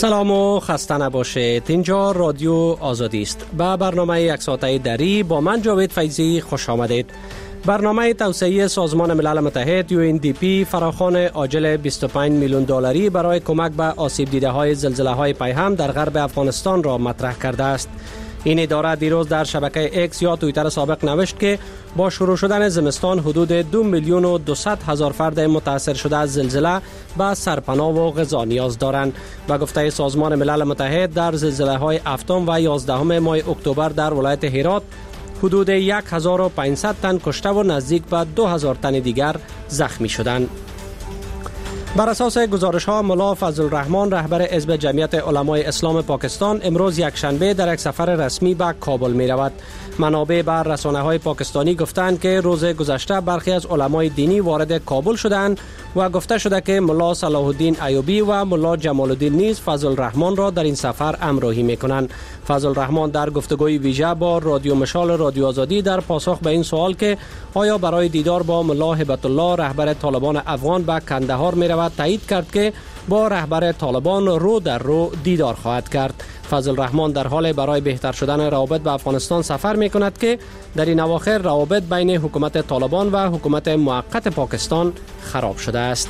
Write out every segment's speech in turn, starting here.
سلام و خسته نباشید. اینجا رادیو آزادی است. به برنامه یک ساعته دری با من جاوید فیضی خوش آمدید. برنامه توسعه سازمان ملل متحد UNDP فراخوان عاجل 25 میلیون دلاری برای کمک به آسیب دیده های زلزله های پیهم در غرب افغانستان را مطرح کرده است. این اداره دیروز در شبکه اکس یا توییتر سابق نوشت که با شروع شدن زمستان حدود 2 میلیون و 200 هزار فرد متاثر شده از زلزله به سرپناه و غذا نیاز دارند. به گفته سازمان ملل متحد در زلزله های 7 و 11 ماه اکتبر در ولایت هرات حدود 1500 تن کشته و نزدیک به 2000 تن دیگر زخمی شدند. بر اساس گزارش ها ملا فضل الرحمن رهبر حزب جمعیت علمای اسلام پاکستان امروز یک شنبه در یک سفر رسمی به کابل می رود. منابع بر رسانه های پاکستانی گفتند که روز گذشته برخی از علمای دینی وارد کابل شدند و گفته شده که ملا صلاح الدین ایوبی و ملا جمال الدین نیز فضل الرحمن را در این سفر همراهی می کنند. فضل الرحمن در گفتگوی ویژه با رادیو مشال رادیو آزادی در پاسخ به این سوال که آیا برای دیدار با ملا هبت الله رهبر طالبان افغان به کندهار می رود تایید کرد که با رهبر طالبان رو در رو دیدار خواهد کرد. فضل الرحمن در حال برای بهتر شدن روابط به افغانستان سفر می کند که در این اواخر روابط بین حکومت طالبان و حکومت موقت پاکستان خراب شده است.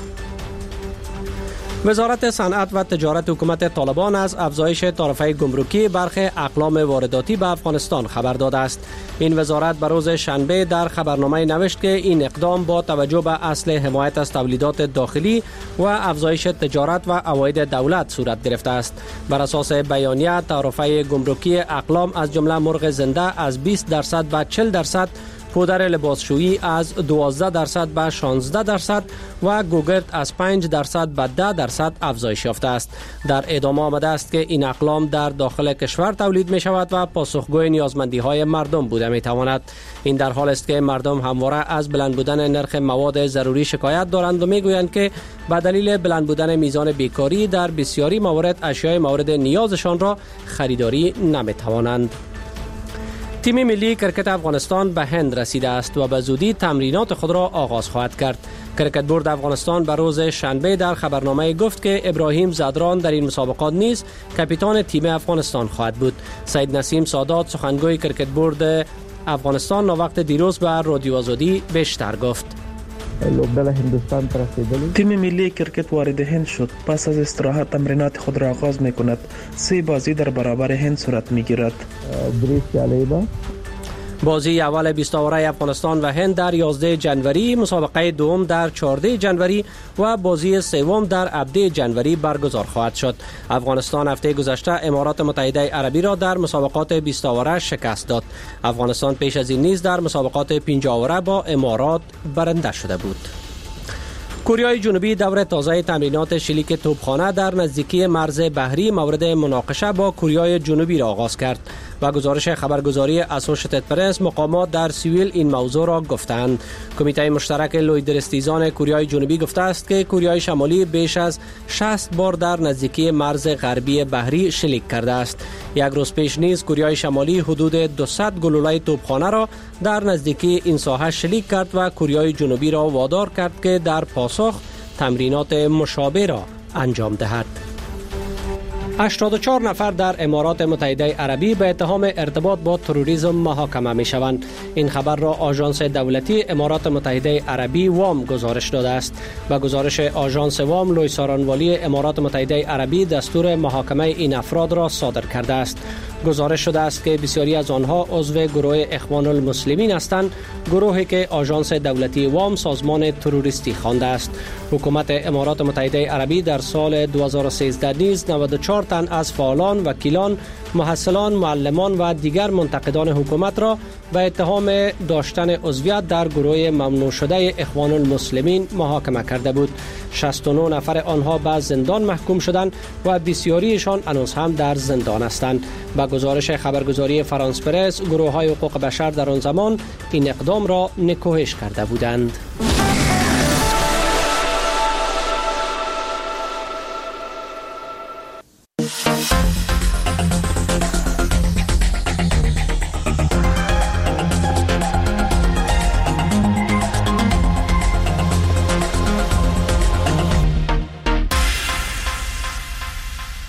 وزارت صنعت و تجارت حکومت طالبان از افزایش تعرفه گمرکی برخی اقلام وارداتی به افغانستان خبر داده است. این وزارت بر روز شنبه در خبرنامه نوشت که این اقدام با توجه به اصل حمایت از تولیدات داخلی و افزایش تجارت و عواید دولت صورت گرفته است. بر اساس بیانیه تعرفه گمرکی اقلام از جمله مرغ زنده از 20% و 40%، پودر لباسشویی از 12% به 16% و گوگرد از 5% به 10% افزایش یافته است. در ادامه آمده است که این اقلام در داخل کشور تولید می شود و پاسخگوی نیازمندی های مردم بوده می تواند. این در حال است که مردم همواره از بلند بودن نرخ مواد ضروری شکایت دارند و می گویند که به دلیل بلند بودن میزان بیکاری در بسیاری موارد اشیاء مورد نیازشان را خریداری نمی توانند. تیم ملی کرکت افغانستان به هند رسیده است و به زودی تمرینات خود را آغاز خواهد کرد. کرکت بورد افغانستان به روز شنبه در خبرنامه گفت که ابراهیم زدران در این مسابقات نیز کاپیتان تیم افغانستان خواهد بود. سید نسیم سادات سخنگوی کرکت بورد افغانستان وقت دیروز به رادیو آزادی بیشتر گفت. تیم ملی کرکت وارد هند شد. پس از استراحت تمرینات خود را آغاز می کند. 3 بازی در برابر هند صورت می گیرد. بازی اول 20 اوره افغانستان و هند در 11 جنوری، مسابقه دوم در 14 جنوری و بازی سوم در 17 جنوری برگزار خواهد شد. افغانستان هفته گذشته امارات متحده عربی را در مسابقات 20 اوره شکست داد. افغانستان پیش از این نیز در مسابقات 50 اوره با امارات برنده شده بود. کره جنوبی دور تازه تمرینات شلیک توپخانه در نزدیکی مرز بحری مورد مناقشه با کره جنوبی را آغاز کرد. و گزارش خبرگزاری اسوشیتد پرس مقامات در سیویل این موضوع را گفتند. کمیته مشترک لویدرستیزان کره جنوبی گفته است که کره شمالی بیش از 60 بار در نزدیکی مرز غربی بحری شلیک کرده است. یک روز پیش نیز کره شمالی حدود 200 گلوله توپخانه را در نزدیکی این ساحه شلیک کرد و کره جنوبی را وادار کرد که در پاسخ تمرینات مشابه را انجام دهد. 84 نفر در امارات متحده عربی به اتهام ارتباط با تروریسم محاکمه می شوند. این خبر را آژانس دولتی امارات متحده عربی وام گزارش داده است. با گزارش آژانس وام، لوی سارانوالی امارات متحده عربی دستور محاکمه این افراد را صادر کرده است. گزارش شده است که بسیاری از آنها عضو گروه اخوان المسلمین هستند، گروهی که آژانس دولتی وام سازمان تروریستی خوانده است. حکومت امارات متحده عربی در سال 2013 نیز 94 تن از فعالان، وکیلان، محصلان، معلمان و دیگر منتقدان حکومت را به اتهام داشتن عضویت در گروه ممنوع شده اخوان المسلمین محاکمه کرده بود. 69 نفر آنها به زندان محکوم شدند و بسیاریشان هنوز هم در زندان هستند. با گزارش خبرگزاری فرانس پرس، گروه‌های حقوق بشر در آن زمان این اقدام را نکوهش کرده بودند.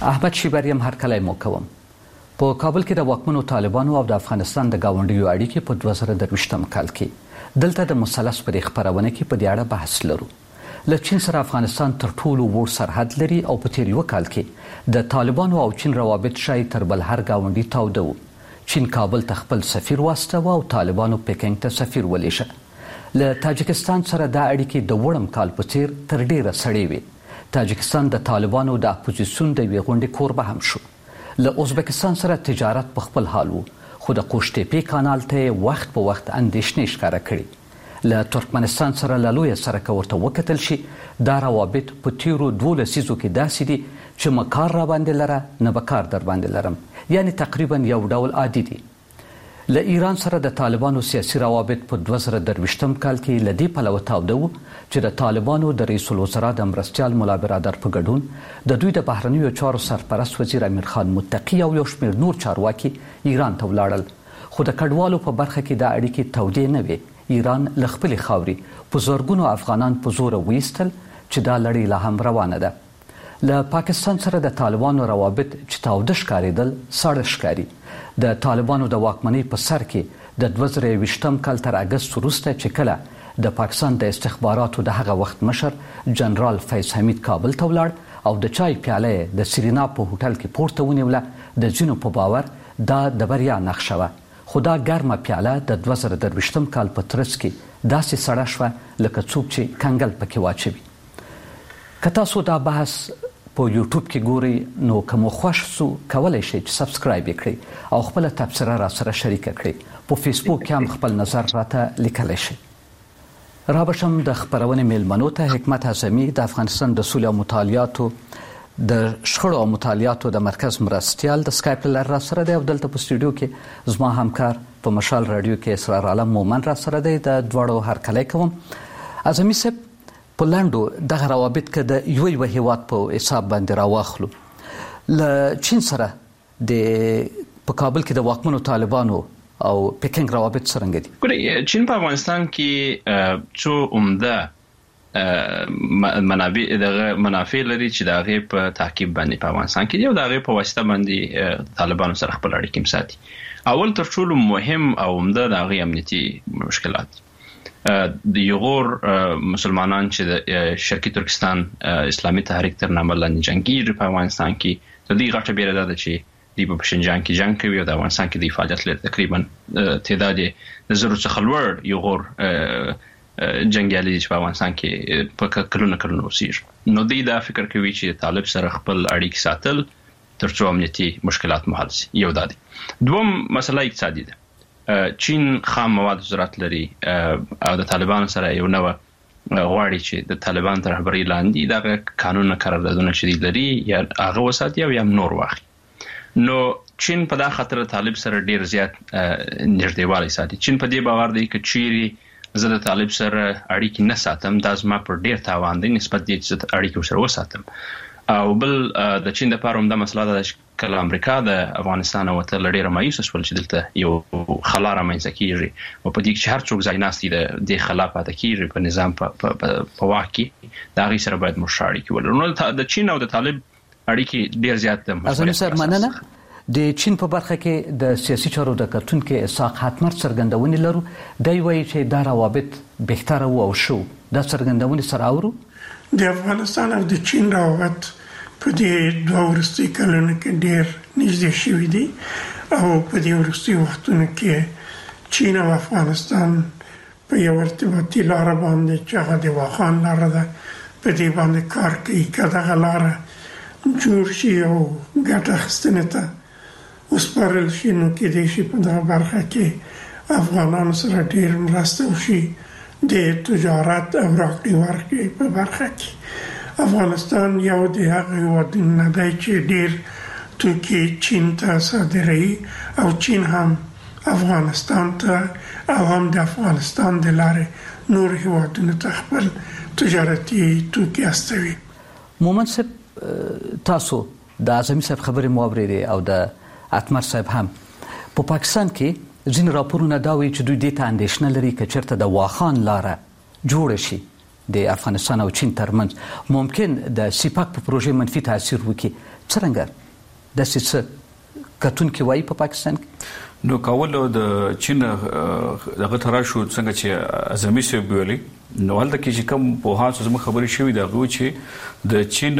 احمد شیبریم هرکلی مو کوم. په کابل کې د واکمنو طالبانو او د افغانستان د گاونډیو اړیکې په 2023م کال کې دلته د مثلث پر خبرونه کې په دې اړه بحث لرو. له چین سره افغانستان تر ټولو وړ سرحد لري او په تیر یو کال کې د طالبانو او چین روابط شای تر بل هر گاونډي تاوده وو. چین کابل ته خپل سفیر واستاوه او طالبانو پکینګ ته سفیر ولیشه. له تاجکستان سره د اړیکې د وړم کال په تیر تر ډیره سړې وي. تاجکستان د طالبانو د اپوزیسیون د یوې غونډې کوربه هم شو. له ازبکستان سره تجارت په خپل حال وو، خو د قوشتېپې کانال ته وخت په وخت اندېښنې ښکاره کړي. له ترکمنستان سره له لویه سرکه ورته وکتل شي دا روابط په تیرو 2 لسیزو کې داسې دي چې مکار را باندې لره نه به کار در باندې لرم، یعنی تقریبا یو ډول عادي دي. له ایران سره د طالبانو سیاسي روابط په 2023م کال کې له دې پلوه تاوده وو چې د طالبانو د رئیس الوزرا د مرستیال ملا برادر په ګډون د دوی د بهرنیو چارو سرپرست وزیر امیر خان متقی او یو شمېر نور چارواکي ایران ته ولاړل. خو د کډوالو په برخه کې د اړیکې تودې نه وي. ایران له خپلې خاورې په زرګونو افغانان په زوره ویستل چې دا لړۍ لا هم روانه ده. له پاکستان سره د طالبانو روابط چې تاوده ښکارېدل ساړه ښکاري. د طالبانو د واکمنۍ په سر کې د 2023م کال تر اګست وروسته چې کله د پاکستان د استخباراتو د هغه وخت مشر جنرال فیض حمید کابل ته ولاړ او د چای پیاله د سرینا په هوټل کې پورته ونیوله. د ځینو په باور دا د بریا نښه وه، خو دا ګرمه پیاله د 2023م کال په ترڅ کې داسې سړه شوه لکه څوک چې کنګل پکې واچوي. که تاسو دا بحث په یوټیوب کې ګورئ نو که مو خوښ سو کولی شئ چې سبسکرایب یې کړئ او خپله تبصره را سره شریکه کړئ. په فیسبوک کې هم خپل نظر راته لیکلی شئ. را بشم د خپرونې میلمنو ته حکمت اعظمي د افغانستان د سولې او مطالعاتو د شخړو او مطالعاتو د مرکز مرستیال د سکایپ له را سره دی او دلته په استودیو کې زما همکار په مشال رادیو کې اسرار عالم مومن را سره دی. د دواړو هرکلی کوم. اعظمي صاحب، په لاندو دغه روابط که د یو هیواد په حساب باندې راواخلو، له چین سره په کابل کې د واکمنو طالبانو او پکینګ روابط څرنګه دي؟ ګورئ، چین په افغانستان کې څو عمده منافع لري چې د هغې په تعقیب باندې په افغانستان کې دي او د هغې په واسطه باندې طالبانو سره خپل اړیکې ساتي. اول تر ټولو مهم او عمده د هغې امنیتي مشکلات د یغور مسلمانان چې د شرقي ترکستان اسلامي تحریک تر نامه لاندې جنګیږي په افغانستان کې، د دې غټه بیره ده چې دوی په شینجان کې جنګ کوي او د افغانستان کې د فعالیت لري. تقریبا تعداد د زرو څخه لوړ یغور جنګیالي چې په افغانستان کې په کلونه اوسېږي. نو دوی دا فکر کوي چې طالب سره خپل اړیکې ساتل تر څو امنیتي مشکلات مو حل شي. یو دا دی. دوم مسله اقتصادي ده. چین خام مواد زراعت لري او د طالبانو سره یو نوع غواړي چې د طالبان تر رهبرۍ لاندې دغه قانون قراردادونه چې لري یا هغه وساتي او یا نور واخلي. نو چین په دا خاطر طالب سره ډیر زیات نږدېوالی ساتي. چین په دې باور دی چې چیرې زه د طالب سره اړیکې نه ساتم دا زما پر ډیر تاوان دی نسبت دې چې اړیکې ورسره وساتم. او بل د چین لپاره هم دا مسله ده چې کله امریکا د افغانستان وتل ډیره مایوسه شول چې دلته یو خلا رامنځته کیږي او په دې کې هر څوک ځای ناست دی د خلا پاتې کیږي په نظام په واک کې د هغې سره باید موږ اړیکې ولرو. نو د چین او د طالب اړیکې ډیر زیات دي. اعظمي صاحب، مننه. د چین په برخه کې د سیاسي چارو د کتونکو اسحاق حتمر څرګندونې لرو. دی وایي چې دا روابط بهتره وو او شو. دا څرګندونې سره اورو. د افغانستان او د چین روابط په دې 2 وروستي کلونو کې ډېر نږدې شوي دي او په دې وروستي وختونو کې چین او افغانستان په یو ارتباطي لاره باندې چې هغه د واخان لاره ده په دې باندې کار کوي. که دغه لاره جوړ شي او ګټه اخیستنې ته وسپارل شي نو کېدای شي په دغه برخه کې افغانانو سره ډېر مرسته وشي د تجارت او راکړې ورکړې په برخه کې. افغانستان یو د هغه هېوادونو نه دی چې ډېر توکي چین ته صادروي او چین هم افغانستان ته او هم د افغانستان د لارې نور هېوادونو ته خپل تجارتي توکي استوي. مومن صاحب، تاسو د اعظمي صاحب خبرې مو اورېدې او د اتمر صاحب هم. په پاکستان کې ځینې راپورونه دا وایي چې دوی دې ته اندېښنه لري که چېرته د واخان لاره جوړه شي د افغانستان او چین ترمنځ ممکن د سیپاک په پروژې منفي تاثیر وکړي څرنګه د څه کتون کې وایي په پاکستان کې نو کاول د چین دغه تراشو څنګه چې اعظمي سي ویلي نو ولته کې چې کوم په هغه زموږ خبرې شوې ده غو چې د چین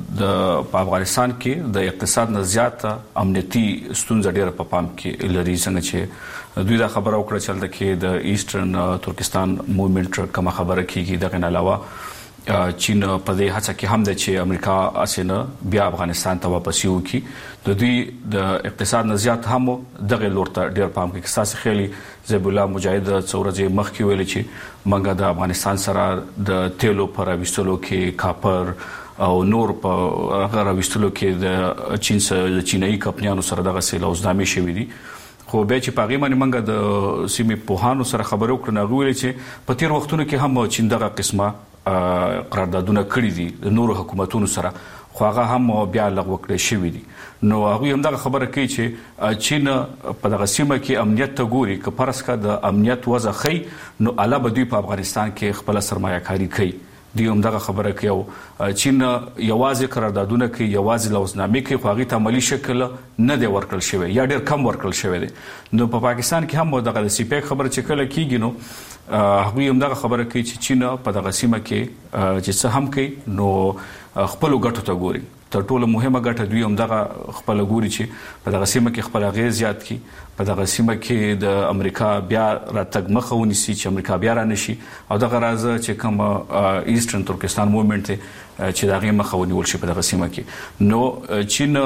د افغانستان کې د اقتصاد نه زیات امنیتي ستونزې ډېر په پام کې لري څنګه چې دوی دا خبره وکړه چې ولته کې د ایسټرن ترکستان موومېنټ کوم خبره کیږي دغه نه علاوه چین په دې هڅه کې هم د چې امریکا اسنه بیا افغانستان ته واپس یو کی د دوی د اقتصاد نه زیات هم دغه لورته ډیر پام کې اساس خېلي زیب الله مجاهد څورځي مخ کې ویل چې منګه د افغانستان سره د تیلو پر وستلو کې کاپر او نور په هغه وستلو کې د چین سره د چینایي کمپنیانو سره دغه سیلوزنامې شوې دي خو به چې پاغي باندې منګه د سیمې په هانو سره خبرو کړنه غوړي چې په تیر وختونو کې هم چین دغه قسمه قراردادونه کړی دي د نورو حکومتونو سره خو هغه هم بیا لغوه کړی شوی دي نو هغه هم دغه خبره کوي چې چین په دغه سیمه کې امنیت ته ګوري که پرس کا د امنیت وضع خي نو علاوه دوی په افغانستان کې خپل سرمایه‌کاري کوي دی هم دغه خبره کوي چین یوازې قراردادونه کوي یوازې لوزنامې کوي خو هغه ته عملی شکل نه دی ورکړل شوی یا ډیر کم ورکړل شوی دی نو په پاکستان کې هم دغه سی پی خبره چې کله کیږي نو هغه هم دغه خبره کوي چې چین په دغه سیمه کې چې څه هم کوي نو خپل ګټو ته ګوري تر ټولو مهمه ګټه دوی هم دغه خپل ګوري چې په دغه سیمه کې خپل غیر زیات کی په دغه سیمه کې د امریکا بیا راتګ مخه ونیسي چې امریکا بیا را نشي او دغه راز چې کوم ایسټرن ترکستان موومېنټ چې دغه مخه ونیول شي په دغه سیمه کې نو چین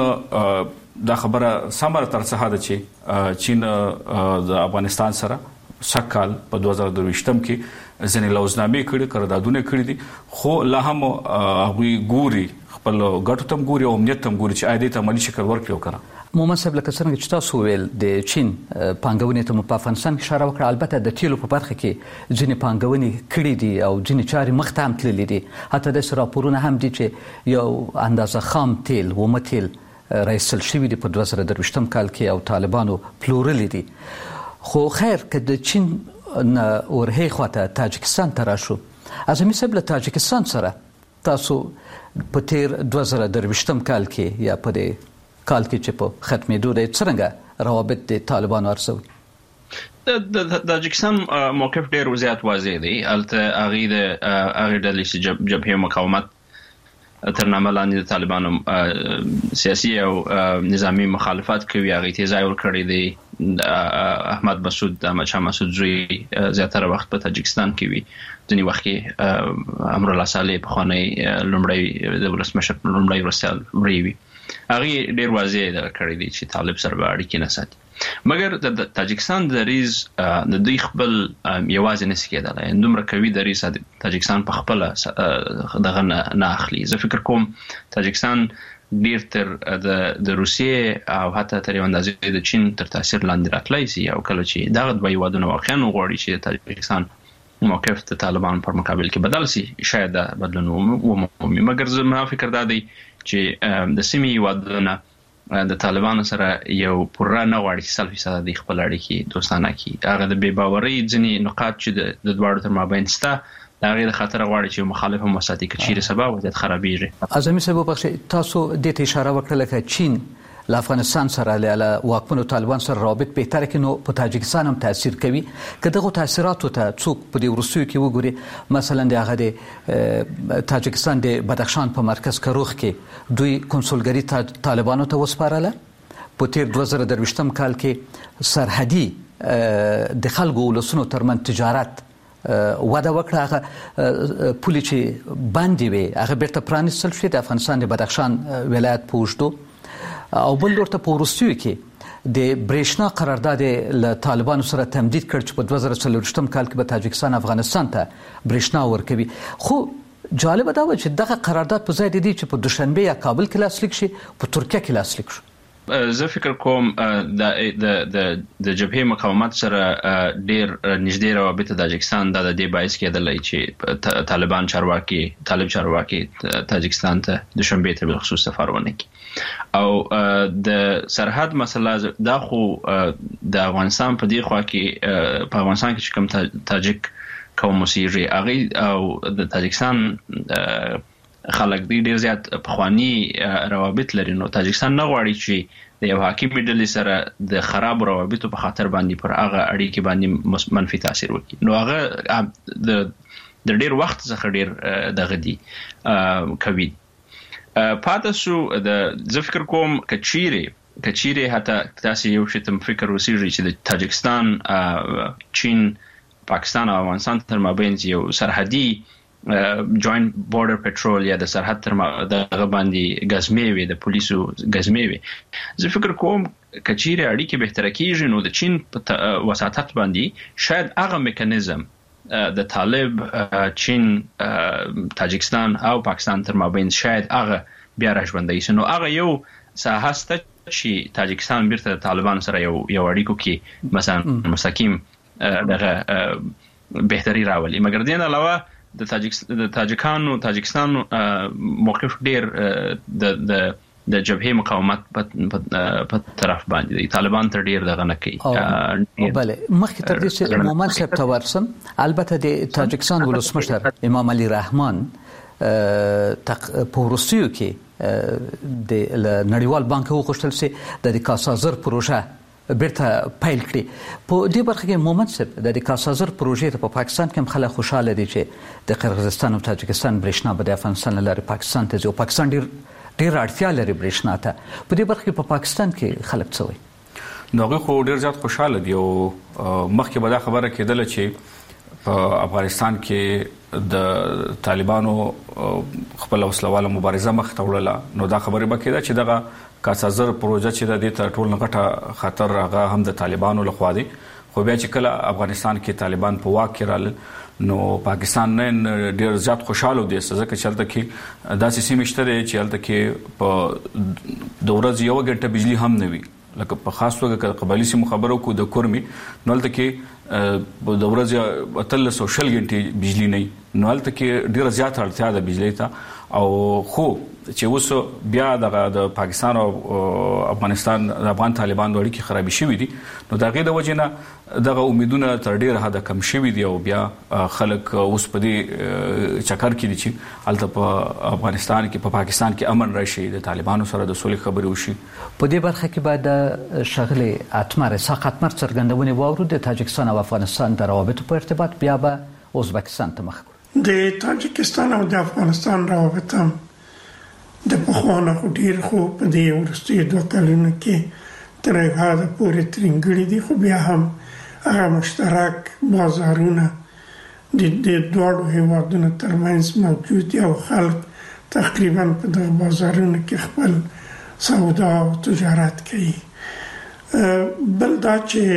دا خبره سمره تر څه ده چې چین د افغانستان سره سکهال په 2023 کې ځنې لوزنامې کړي قراردادونه کړي دي خو لا هم هغه ګوري خپل ګټو تم ګوري او امنیت تم ګوري چې عادي ته عملی شکل ورکړي وکړه مومن صاحب لکه څنګه چې تاسو ویل د چین پانګونې ته په افغانستان کې اشاره وکړه البته د تیلو په برخه کې ځینې پانګونې کړې دي او ځینې چارې مخ ته هم تللې دي حتی د راپورونه هم دي چې یو اندازه خام تیل و متیل راایستل شوي دي په 2023 کال کې او طالبانو پلورلي دي خو خیر که د چین ورهي خواته تاجکستان ته راشو اعظمي صاحب له تاجکستان سره تاسو په تیر 2023 کال کې یا په دې کال کې چې په ختمېدو د څرنګه روابط د طالبانو ارسوي د تاجکستان موقف ډېر زیات واضح دی البته هغه د ډلې جبهه مقاومت تر نامه لاندې د طالبانو سیاسي او نظامی مخالفت کوي هغه تیزای ور کړی دی احمد مسعود شاه مسعود زوی زیاتره وخت په تاجکستان کې وي ځینې وخت کې امر الله صالح په خانه لومړی د ولسمشر لومړی ورسال وی هغه ډیر واضح ده کړی دی چې طالب سره اړیکې نه ساتي مګر د تاجکستان د ریز د دوی خپل یوازې نس کېدل دومره کوي د ریز تاجکستان په خپل دغه نه اخلي زه فکر کوم تاجکستان ډیر تر د روسیې او حتی تر یو اندازې د چین تر تاثیر لاندې راتلای شي او کله چې دغه دوی ودونه واقعا غواړي چې تاجکستان موقف د طالبان پر مقابل کې بدل شي شاید بدلون ومومي مګر زه ما فکر دا دی چې د سیمې ودونه د طالبانو سره یو پوره نه غواړي چې 100% د خپل اړیکې دوستانه کی هغه د بې باورۍ ځینې نقاط چې د دواړو تر مابین شته دا غیر خطر غواړي چې مخالف هم وساتي کې چیرې سبب وضعیت خرابېږي اعظمي صاحب په تاسو د ته اشاره وکړه چې چین له افغانستان سره له واکمنو طالبان سره رابط بهتره کې نو په تاجکستان هم تاثیر کوي که دغه تاثیراتو ته څوک په دې ورسوي کې وګوري مثلا د هغه د تاجکستان د بدخشان په مرکز کروخ کې دوی کنسولګری طالبانو ته وسپارله په تیر 2023 کال کې سرحدي د خلکو ولسونو ترمن تجارت وده وکړه هغه پولي چې باندې وي هغه بیرته پرانیستل شوې د افغانستان د بدخشان ولایت په اوږدو او بل ورته په وروستیو کې د برېښنا قرارداد له طالبانو سره تمدید کړ چې په 2023 کال کې به تاجکستان افغانستان ته برېښنا ورکوي خو جالب دا و چې دغه قرارداد په ځای د دې چې په دوشنبه یا کابل کې لاسلیک شي په ترکیه کې لاسلیک شي زه فکر کوم د جبهه مقاومت سره ډیر نږدې روابط د تاجکستان د دې باعث کېدلای چې طالب چارواکي تاجکستان ته د شنبه ته بخصوص سفر ونه کړي او د سرحد مسله دا خو د افغانستان په دی خوا کې په افغانستان کې کوم تاجک قوم اوسېږي هغه او د تاجکستان خلک ډیر زیات پخوانی روابط لري نو تاجکستان نه غواړي چې د یو حاکم ډلې سره د خراب روابطو په خاطر باندې پر هغه اړیکې باندې منفي تاثیر وکړي نو هغه د ډیر وخت څخه ډیر دغه دي کوي پاتې شو د فکر کوم کچيري حتی تاسو یو شی تم فکر وسیږي چې د تاجکستان چین پاکستان او افغانستان تر مابین یو سرحدي جوائنٹ بورډر پټرول یا د سرحد تر دغه باندې غزمې وي د پولیسو غزمې وي زه فکر کوم کچيري اړیکې بهتر کیږي نو د چین په وساطت باندې شاید هغه میکانیزم د طالب چین تاجکستان او پاکستان تر مابین شاید هغه بیا راژوندي شي نو هغه یو ساحه چې تاجکستان بیرته طالبان سره یو اړیکو کې مثلا مستقیم دغه بهتري راولي مګر دین علاوه د تاجکستان موقف ډیر د جبهه مقاومت په طرف باندې طالبان تر ډیر دغه نه کوي بله مخکې تر دې چې مومن صاحب ته ورسم البته د تاجکستان ولسمشر امام علي رحمان په روسیو کې د نړیوال بانک وغوښتل چې د کاسازر پروژه بیرته پیل کړي په دې برخه کې مومن صاحب د کاسازر پروژې په پاکستان کې هم خلک خوشاله دي چې د قرغیزستان او تاجکستان برېښنا به د افغانستان لارې پاکستان ته ځي او پاکستان ډیر اړتیا لري برېښنا ته په دې برخه کې په پاکستان کې خلک څه وایي نو هغه خو ډیر زیات خوشاله دي او مخکې به دا خبره کېدله چې په افغانستان کې د طالبانو خپل وسلواله مبارزه مخ ته وړله نو دا خبره به کېده چې دغه کاسازر پروژه چې د دې ټول نغټه خطر هغه هم د طالبانو لخوا دي خو بیا چې کله افغانستان کې طالبان په واک کې رال نو پاکستان نه ډیر زیات خوشاله دي ځکه چې هلته کې داسې سیمې شته چې هلته کې په د ورځې یو غنټه بجلی هم نه وي لکه په خاص توګه قبایلی سیمو خبرو کو د کورمي نو هلته کې د ورځې 300 غنټې بجلی نه نو هلته کې ډیر زیات اړتیا ده بجلی ته او خو چې اوس بیا د پاکستان او افغانستان د افغان طالبان اړیکې خرابې شوې دي نو دا غي د وجه نه دغه امیدونه تر ډیر حد کم شوي دي او بیا خلک اوس په دې چکر کې دي چې الته په افغانستان کې په پاکستان کې امن راشي د طالبانو سره د صلح خبرې وشي په دې برخه کې بعد شغله اتمر ساقطمر څرګندونه واورو د تاجکستان او افغانستان د روابطو په ارتباط بیا به ازبکستان ته مخ د تاجکستان او د افغانستان روابط هم د پخوانه خو ډیر خو په دې ورستي دوه کلونو کې تر هغه پورې ترنګړي دي خو بیا هم هغه مشترک بازارونه د دوه هیوادونو ترمنځ موجود دي او خلک تقریبا په دغه بازارونو کې خپل سودا او تجارت کوي بل دا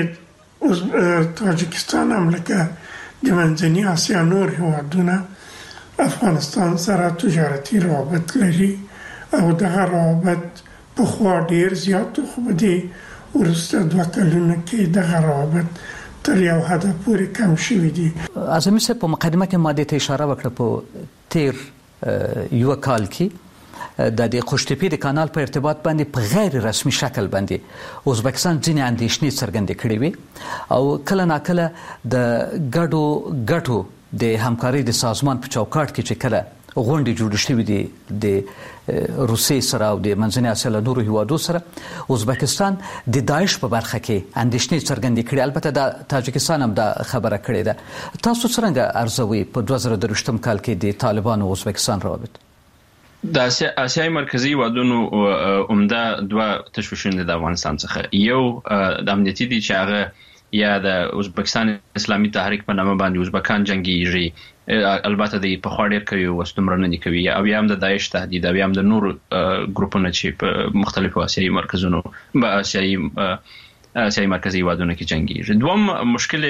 چې تاجکستان هم لکه د منځنۍ اسیا نور هیوادونه افغانستان سره تجارتي روابط لري او دغه روابط په خوا ډیر زیات خو دي ورسته دوه کلونه کې دغه روابط تر یو حد پورې کم شوي دي اعظمي صاحب په مقدمه کې ماده ته اشاره وکړه په تیر یو کال کې د خوشتپې د کانال په ارتباط باندې په غیر رسمي شکل باندې ازبکستان ځینې اندېښنې څرګندې کړې وي او کله ناکله د ګډو د همکارۍ د سازمان په چوکاټ کې چې کله غونډې جوړې شوې دي د روسیې سره او د منځنۍ اسیا له نورو هیوادو سره ازبکستان د داعش په برخه کې اندېښنې څرګندې کړې البته د تاجکستان هم دا خبره کړې ده تاسو څنګه ارزوي په 2023 کال کې د طالبان او ازبکستان روابط د اسیای مرکزی هیوادونو عمده دوه تشویشونه د افغانستان څخه یو د امنیتي دي چې هغه یا د ازبکستان اسلامي تحریک په نامه باندې ازبکان جنگیږي البته د په خاطر کوي وستمرنه دي کوي او یا هم د داعش تهدید او یا هم د نور ګروپونو چې په مختلفو اسیایي مرکزونو په اسیایي مرکزی هیوادونو کې جنگیږي دوم مشکل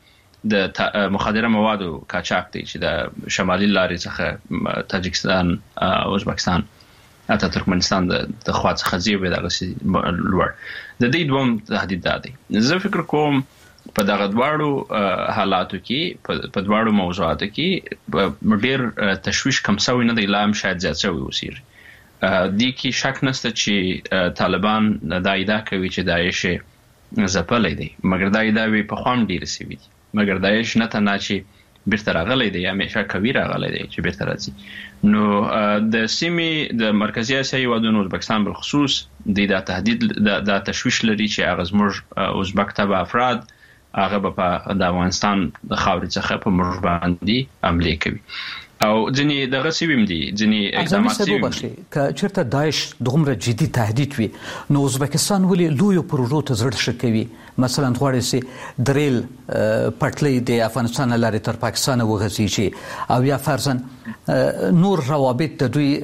د مخدره موادو قاچاق دی چې د شمالي لارې څخه تاجکستان او ازبکستان حتی ترکمنستان د خوا څخه زیبه دغه لوړ د دې دوم تهدید دی زه فکر کوم په دغه دواړو حالاتو کې په دواړو موضوعاتو کې ډېر تشویش کم شوی نه دی لا هم شاید زیات شوی وسیږي دې کې شک نشته چې طالبان دا ادعا کوي چې داعش ځپلې دي مګر دا ادعا په خوام ډېر سوي دي مګر داعش نه تنها چې بیرته راغلی دی، همیشه کوي راغلی دی چې بیرته راځي. نو د سیمې د مرکزی اسیا هیوادونو ازبکستان بالخصوص د تهدید د تشویش لري چې هغه زموږ ازبک تبع افراد هغه په د افغانستان د خاورې څخه په موږ باندې حمله کوي او ځینې دغه سیویم دي، ځینې اقدامات سیویم دي. که چېرته داعش دغومره جدي تهدید وي نو ازبکستان ولې لویو پروژو ته زړه ښه کوي؟ مثلا غواړي چې د ریل پټلۍ د افغانستان له لارې تر پاکستان وغځېږي او یا فرضاً نور روابط د دوی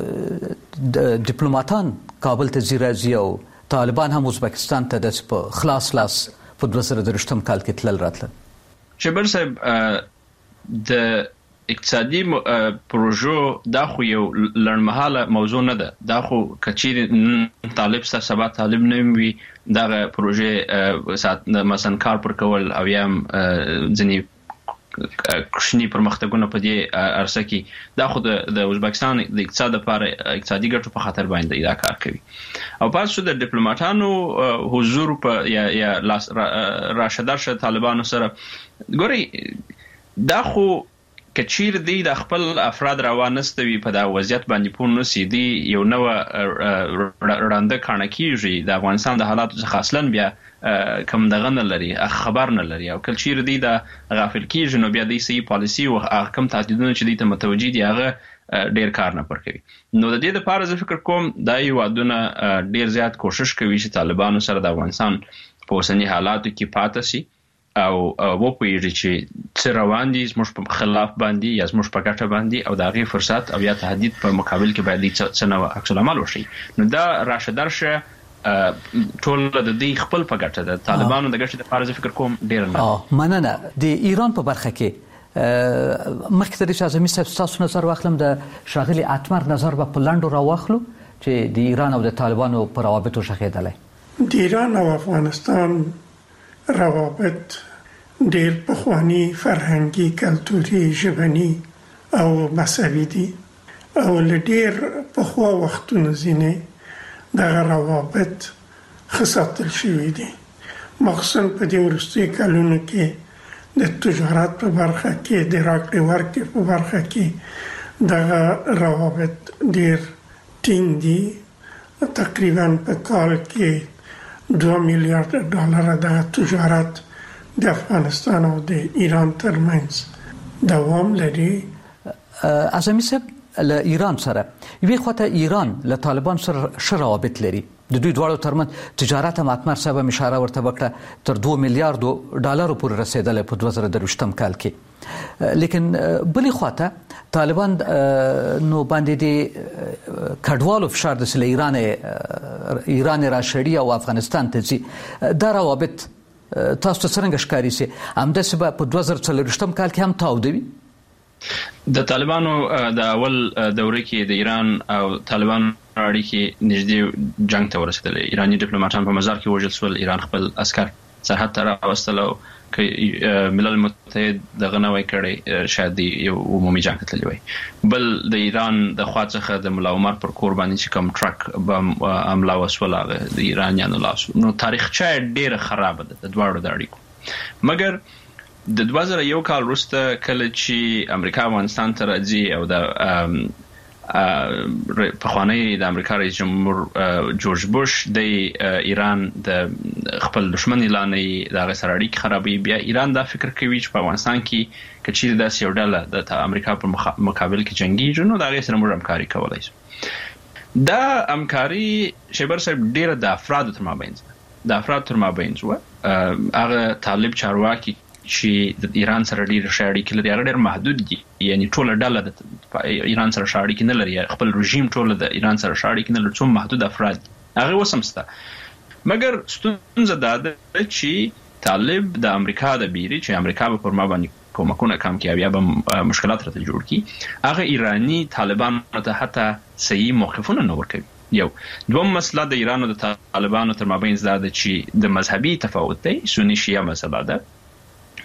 ډیپلوماتان کابل ته ځي راځي او طالبان هم ازبکستان ته داسې په خلاص لاس په 2023 کال کې تلل راتلل. شبر صاحب د اقتصادي پروژو دا خو یو لړمحاله موضوع نه ده، دا خو کچیر طالب سبا طالب نه وي دغه پروژې مثلا کار پر کول او یا ځینې کوچني پرمختګونه په دې عرصه کې دا خو د ازبکستان د اقتصاد لپاره اقتصادي ګټو په خاطر باندې دا کار کوي. او پاتې شو د ډیپلوماټانو حضور په یا راشدارشه طالبانو سره ګوري دا خو کچیر دی د خپل افراد روانستوي په دا وضعیت باندې پون نسی دی یو نو رانده کانه کیږي د افغانستان د حالاتو څخه اصلا بیا کم دغه نه لري خبر نه لري او کلچیر دی د غافل کیږي نو بیا د سی پالیسی او کم تعهدونه چې د متوجي دی هغه ډیر کار نه پر کوي. نو د دې لپاره زه فکر کوم دا یو ودونه ډیر زیات کوشش کوي چې طالبانو سره د افغانستان په اوسنی حالاتو کې پاتې شي او وپوهیږي چې څه روان دي زموږ په خلاف باندې یا زموږ په ګټه باندې او د هغې فرصت او یا تهدید په مقابل کې باید څه نوع عکس العمل وشي. نو دا راشدارشه ټول د دې خپل په ګټه ده، طالبانو د ګټې لپاره زه فکر کوم ډیر نه. مننه. د ایران په برخه کې مخکې تر دې چې اعظمي صاحب ستاسو نظر واخلم د ښاغلي اتمر نظر به په لنډو راواخلو چې د ایران او د طالبانو په روابطو ښخېدلی. د ایران او افغانستان روابط ډیر پخوانی فرهنګي کلتوري ژبني او مذهبي دي او لډیر پخوا وختونو ځینې دغه روابط خساتل شوي دي، مخصوصا په دې وروستیو کلونو کې د تجارت په برخه کې د راکړې ورکړې په برخه کې دغه روابط ډیر ټینګ دي. تقریبا په کال کې $2 میلیارډ د تجارت د افغانستان او د ایران ترمنځ دوام لري. اعظمي صاحب له ایران سره یوې خواته ایران له طالبان سره ښه روابط لري، د دوی دواړو ترمنځ تجارت هم اتمر صاحب هم اشاره ورته وکړه تر $2 میلیارډ پورې رسیدلی په 2023 کال کې. لیکن بلې خواته طالبان نو باندې د کډوالو فشار د ایران راشړي او افغانستان ته ځي، دا روابط تاسو ته څنګه ښکاري چې همداسې به په 2024 کال کې هم تاودوي؟ د طالبانو د اول دوره کې د ایران او طالبانو اړیکې نږدې جنگ ته ورسېدل. ایرانی ډیپلوماټان په مزار کې وژل شول، ایران خپل عسكر سرحد ته راوستل او ملل متحد دغه نوې کړي شاید یو عمومي جنگ ته تللی وي. بل د ایران د خوا څخه د ملا عمر پر کور باندې چې کوم ټرک بم حمله وسوله د ایرانیانو لاس. نو تاریخچه ډیره خراب ده د دواړو د اړیکو. مګر د 2001 کال وروسته کله چې امریکا افغانستان ته راځي او د پخوانی د امریکا رئیس جمهور جورج بوش د ایران د خپل دشمن اعلان د سره اړیکې خرابوي، بیا ایران دا فکر کوي چې په افغانستان کې کچیر داسې یو ډله د امریکا په مقابل کې جنگیږي نو د هغې سره موږ همکاري کولی شو. دا همکاري شیبر صاحب ډیره د افرادو تر مابین وه. هغه طالب چارواکي چې د ایران سره ډیر ښه اړیکې لري هغه ډیر محدود دي، یعنی ټوله ډله د ایران سره ښه اړیکې نه لري، خپل رژیم ټوله د ایران سره ښه اړیکې نه لري، څو محدود افراد هغه اوس هم شته. مګر ستونزه دا ده چې طالب د امریکا د بیري چې امریکا به پر ما باندې کومکونه کم کوي یا به مشکلات راته جوړ کړي، هغه ایرانی طالبان ته حتی صحیح موقفونه نه ورکوي. یو دوم مسله د ایران او د طالبانو تر مابین دا ده چې د مذهبي تفاوت دی، سنی شیعه مسله ده.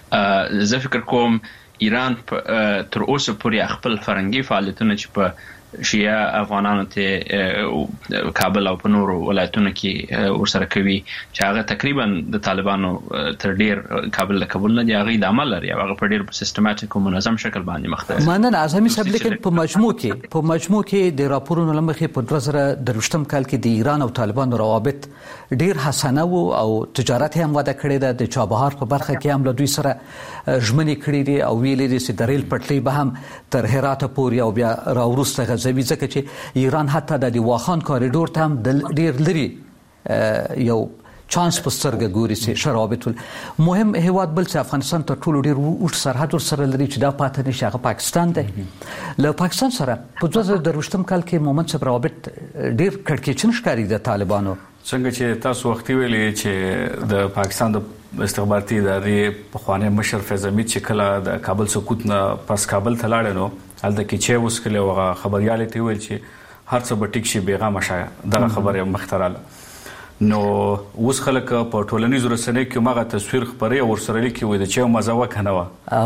زه فکر کوم ایران تر اوسه پورې خپل فرهنګي فعالیتونه چې په شیعه افغانانو ته کابل او په نورو ولایتونو کې ورسره کوي چې هغه تقریبا د طالبانو تر ډیر کابل له قبول نه دی هغه د عمل لري هغه په ډیر سیستماتیک او منظم شکل باندې مخ ته مننه اعظمي صاحب. لیکن په مجموع کې د راپورونو لمخې په 2023 کال کې د ایران او طالبانو روابط ډیر حسنه او تجارت هم وده کړې ده. د چابهار په برخه کې هم له دوی سره ژمنې کړې دي او ویلې دي چې د ریل پټلۍ به هم تر هرات پورې او بیا راوروسته غزوي ځکه چې ایران حتی د واخان کوریډور ته هم ډیر لري یو چانس په سترګه ګوري چې شرابط مهم هیواد بل چې افغانستان تر ټولو ډیر اوږد سرحد سره لري چې دا پاتې نشي هغه پاکستان دی. له پاکستان سره په 2023 کال کې مومند صاحب روابط ډیر کړکېچن ښکاري د طالبانو. څنګه چې تاسو وختي ویلي چې د پاکستان د استخباراتي ادارې په خوانه مشر فیض حمید چې کله د کابل سقوط نه پس کابل ته لاړ نو هلته کې چې وسکله وغه خبريال ته ویل چې هر څه به ټیک شي بیغه مشه دغه خبره مختراله نو اوس خلک په ټولنیزو رسنیو کې ماغه تصویر خبري او ورسره لیکي وي د چې مزه وکنه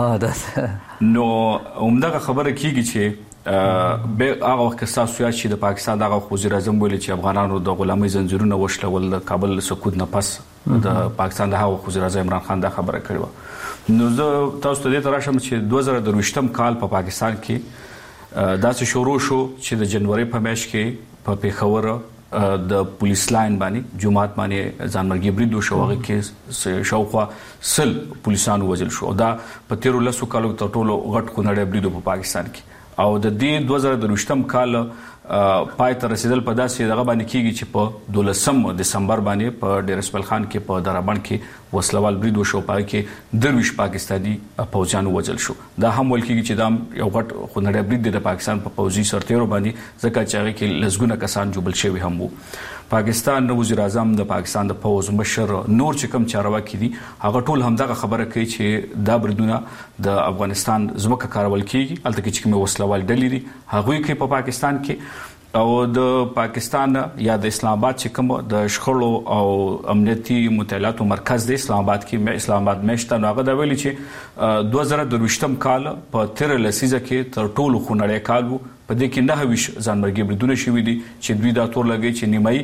وا نو همدغه خبره کیږي چې به هغه وخت تاسو یا چې د پاکستان دغه وزیر اعظم ویل چې افغانانو د غلامۍ زنجیرونه وشلول د کابل سقوط نه پس د پاکستان د هغه وزیر اعظم عمران خان دا خبره کړې نو زه تاسو ته دې تراشم چې 2023 کال په پاکستان کې داسې شروع شو چې د جنوري په میاشت کې په پیښور د پولیس لاین باندې جماعت باندې ځانمرګي برید وشو هغه کې شاوخوا سل پولیسانو وژل شو دا په 13 کالو ته ټولو غټ کونړې برید په پاکستان کې او د دې 2023 کال پای ته رسیدل په داسې دغه باندې کېږي چې په 12 دسمبر باندې په ډیر اسماعیل خان کې په درابڼ کې وسلوال برید وشو پای کې درویش پاکستاني پوځیان وژل شو دا هم ول کېږي چې دا یو غټ خونړی برید د پاکستان په پوځي سرتیرو باندې ځکه چې هغه کې لزګونه کسان جوړل شوی هم وو. پاکستان وزیر اعظم د پاکستان د پوز مشر نور چې کوم چارواکي دي هغه ټول هم دغه خبره کوي چې دا بریدونه د افغانستان زموږه کارول کیږي الته کې چې کوم وسلوال ډلې دي هغه کې په پاکستان کې او د پاکستان یا د اسلام آباد چې کوم د شخړو او امنیتي مطالعاتو مرکز د اسلام آباد کې اسلام آباد مشته نو هغه دا ویلي چې 2023 کال په 13 لسیزه کې تر ټولو خونړی کال وو په دې کې 9 ځانمرګي بریدونه شوي دي چې دوی دا تور لګي چې نیمای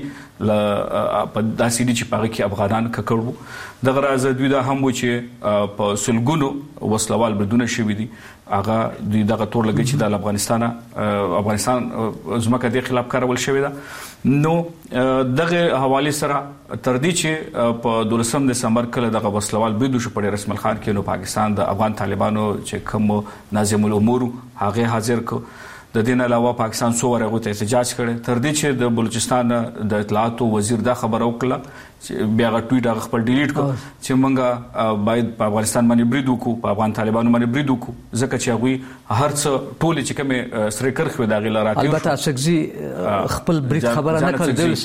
په داسې دي چې پاره کې افغانان ککړو دغه راز دوی دا هم و چې په سلګونو وسلوال بریدونه شوي دي هغه دوی دغه تور لګي چې د افغانستان زمکه د خلاف کارول شوی ده نو دغه حواله سره تر دې چې په 12 دسمبر کله دغه وسلوال برید شو په رسم الخان کې نو پاکستان د افغان طالبانو چې کوم ناظم الامور هغه حاضر کو د دین علاوه پاکستان سو ورغه ته احتجاج کړي تر دې چې د بلوچستان د اطلاعاتو وزیر دا خبر وکړه چې بیا ټویټ هغه خپل ډیلیټ کړ چې موږ باید په افغانستان باندې برید وکړو په افغان طالبانو باندې برید وکړو ځکه چې هغه هر څه ټول چې کوم سره کرخ د غیلا راتي البته سګزي خپل برید خبره نه کړل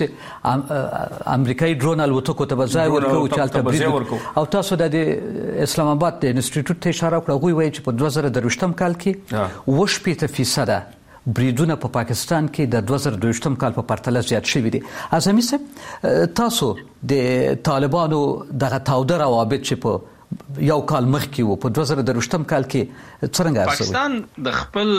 چې امریکایي ډرون الوتکو ته ځای ورکو چې البته برید او تاسو د اسلام آباد د انسټیټیوټ ته اشاره کړو غوي وایي چې په 2023 کال کې 8% بریدونه په پاکستان کې د 2022 کال په پرتله زیات شوي دي. اعظمي صاحب تاسو د طالبانو دغه تاوده روابط چې په یو کال مخکې وو په 2023 کال کې څنګه پاکستان د خپل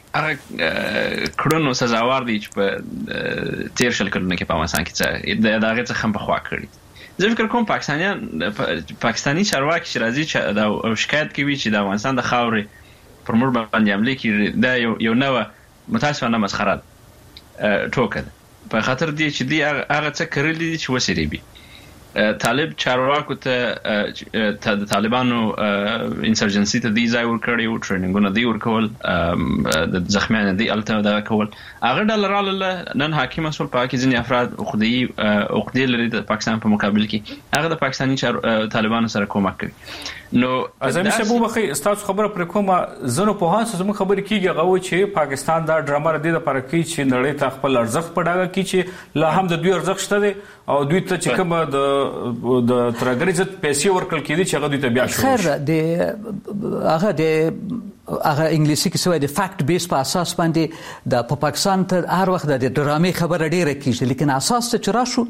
کړنو سزاوار دي چې په 13 کلونو کې په افغانستان کې د هغه څخه هم په خوا کړی زه فکر کوم پاکستاني چارواکي چې راځي چې دا شکایت کوي چې د افغانستان د خاورې پر موږ باندې عملي کوي دا یو نوې متاسفانه مسخره ټوکه په خاطر دی چې دی هغه څه کړل دي چې وسري بي طالب چارواکو ته د طالبانو انسرجنسي ته دی ځای ورکړی او ټریننګونه دی ورکول د زخمیانو دی الته دا کول هغه ډالراله نن حاکم مسول پاکي ځنی افراد عقدي لري د پاکستان په مقابل کې هغه د پاکستاني طالبانو سره کومک کوي نو اعظمي صاحب مخې استاد خبره پر کومه زنه په هانس زموږ خبرې کیږي هغه چې پاکستان دا ډرامه ردی د پر کوي چې نړۍ ته خپل ارزښت پډاګه کی چې لا هم د دوی ارزښت شته او دوی ته چې کوم د ترګری عزت پیسې ورکړل کیدي چې هغه دوی ته بیا شو خیر د هغه انګلیسي کې سوې د فیکټ بیس په اساس باندې د پاکستان ته هر وخت د ډرامې خبره ډیره کیږي لیکن اساس ته چرآ شو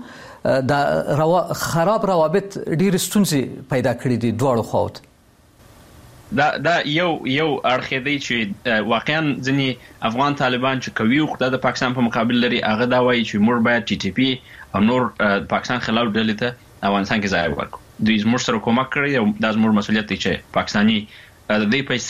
د خراب روابط ډیر ستونزې پیدا کړې دي دواړو خواوت دا یو اړخ دی چې واقعا ځینی افغان طالبان چې کوي خو د پاکستان په مقابل لري هغه دا وایي چې موږ باید ټي ټي پی او نور پاکستان خلاف ډلې ته افغانستان کې ځای ورکړو دوی زموږ سره کومک کړی او دا زموږ مسولیت دی چې پاکستاني د دې په